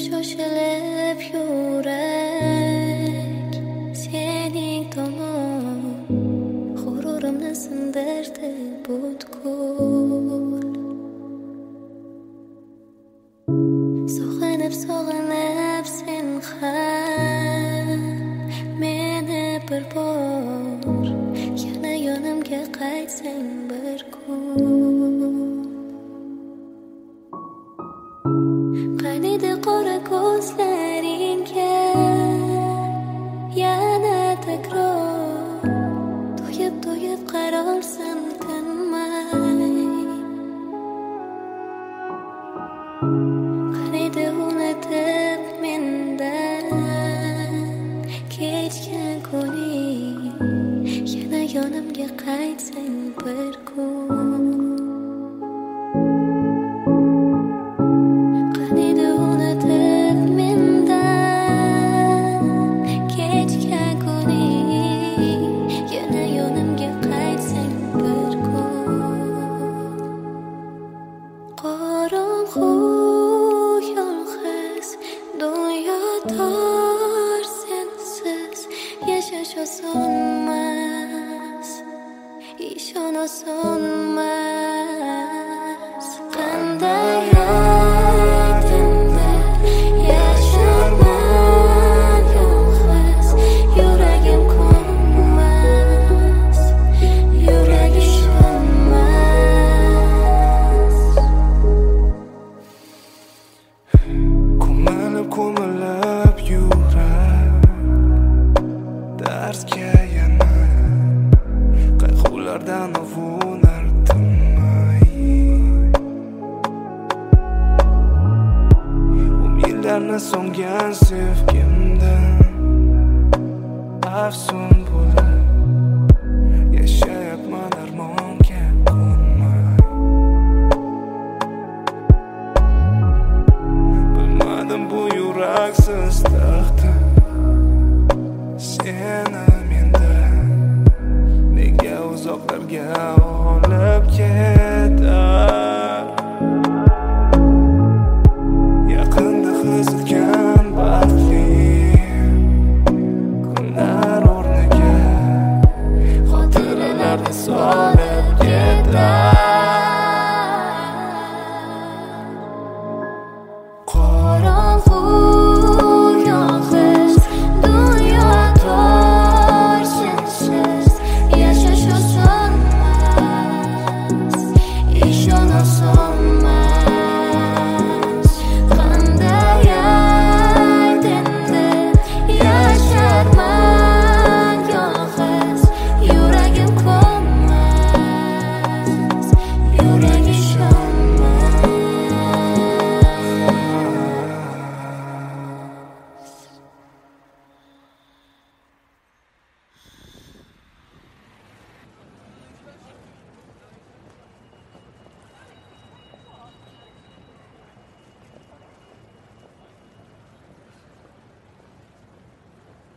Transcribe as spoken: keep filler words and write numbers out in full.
shoshilib yurak sening tomon g'ururimni sindirdi butkul. Sog'inib sog'inib sen ham meni bir bor yana yonimga qaytsang bir kun. Qaynaydi qora ko'zlaringga yana takror to'yib to'yib qarorsan tinmay. Qaynaydi unutib mendan kechgan kuning yana yonimga qaytsang bir kun. Qorong'u yolg'iz dunyo tor sensiz yashash osonmas, ishon osonmas. Qanday aytingda yasharman yolg'iz, yuragim ko'nmas, yuragim ko'milib yurar darsga yana qayg'ulardan avunar tinmay. Umidlarni so'ngan sevgimdan afsun bo'lib yashayapman armonga ko'nmay. Bilmadim bu yuraksiz taqdir seni mendan nega uzoqlarga olib ketar. Yaqinda his etgan baxtli kunlar o'rniga xotiralarni solib